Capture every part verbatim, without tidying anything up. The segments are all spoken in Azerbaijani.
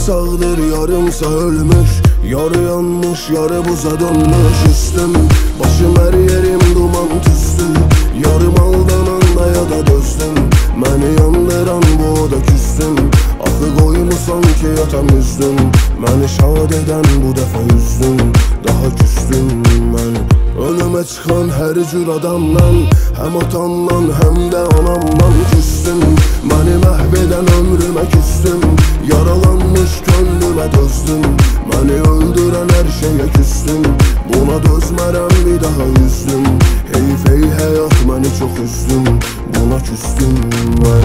sağdır, yarımsa ölmüş. Yarı yanmış, yarı buza dönmüş üstüm. Başım her yerim duman tüstü. Yarım aldananda ya da dözdüm. Məni yandıran bu da küstüm. Axı qoymusan ki yatam üzdüm. Məni şad eden bu dəfə üzdüm. Daha küstüm mən. Önümə çıxan hər cür adamdan, həm atamdan, həm də anamdan küstüm. Məni məhv edən ömrümə küstüm. Yaralanmış könlümə dözdüm. Məni öldürən hər şeyə küstüm. Buna dözmərəm, bir daha üzdüm. Heyf ey həyat, məni çox üzdüm. Buna küstüm mən.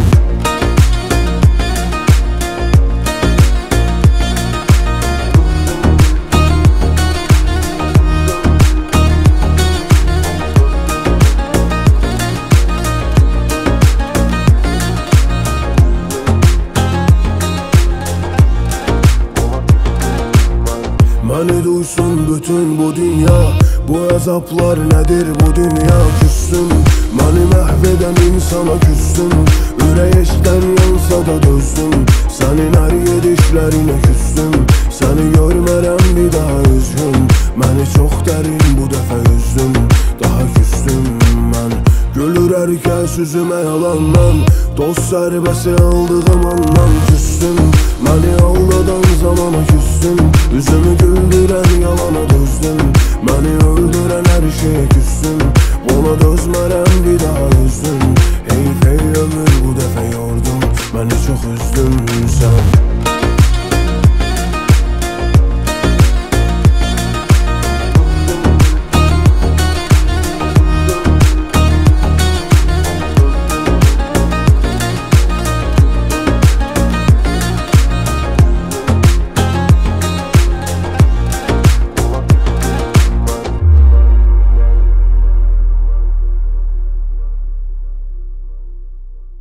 Məni duysun bütün bu dünya. Bu əzablar nədir bu dünya? Küstüm, məni məhv edən insana küstüm. Ürək eşdən yansa da dözdüm. Sənin hər gedişlərinə küstüm. Səni görmərəm, bir daha üzgün. Məni çox dərin bu dəfə üzdüm. Daha küstüm mən. Gülür hər kəs üzümə yalandan. Dost sərbəsi aldığım andan küstüm. Məni aldadan zamana küstüm. Üzümü güldürən yalana dözdüm. Məni öldürən hər şeyə küstüm. Ona dözmərəm, bir daha